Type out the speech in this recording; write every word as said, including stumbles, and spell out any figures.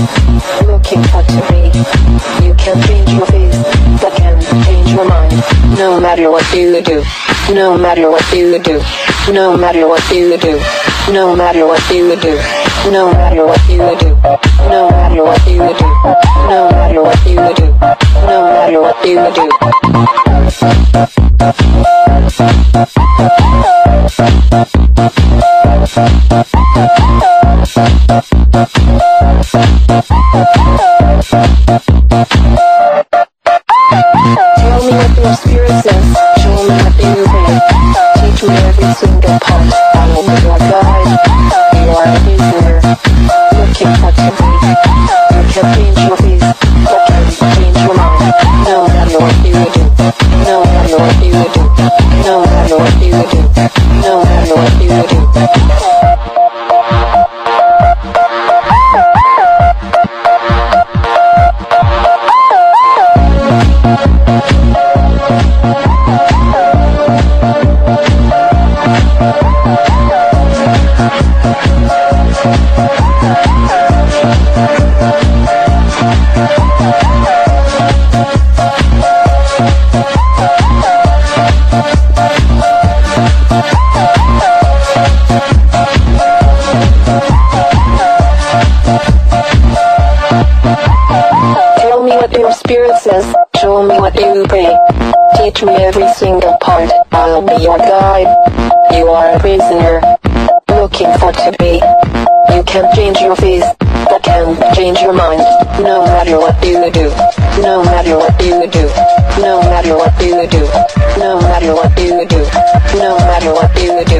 looking for to be. You can change your face, but can't change your mind. No matter what you do, no matter what you do, no matter what you do, no matter what you do, no matter what you do, no matter what you do, no matter what you do, no matter what you do. Tell me what your spirit says, show me what you think. Teach me every single part, I will be your guide. You are a prisoner, looking for to be. You can change your face, but can't change your mind. No matter what you do, no matter what you do, no matter what you do, no matter what you do. Tell me what your spirit says, show me what you pray. Teach me every single part, I'll be your guide. You are a prisoner, looking for to be. You can change your face, but can't change your mind. No matter what you do, no matter what you do, no matter what you do, no matter what you do, no matter what you do.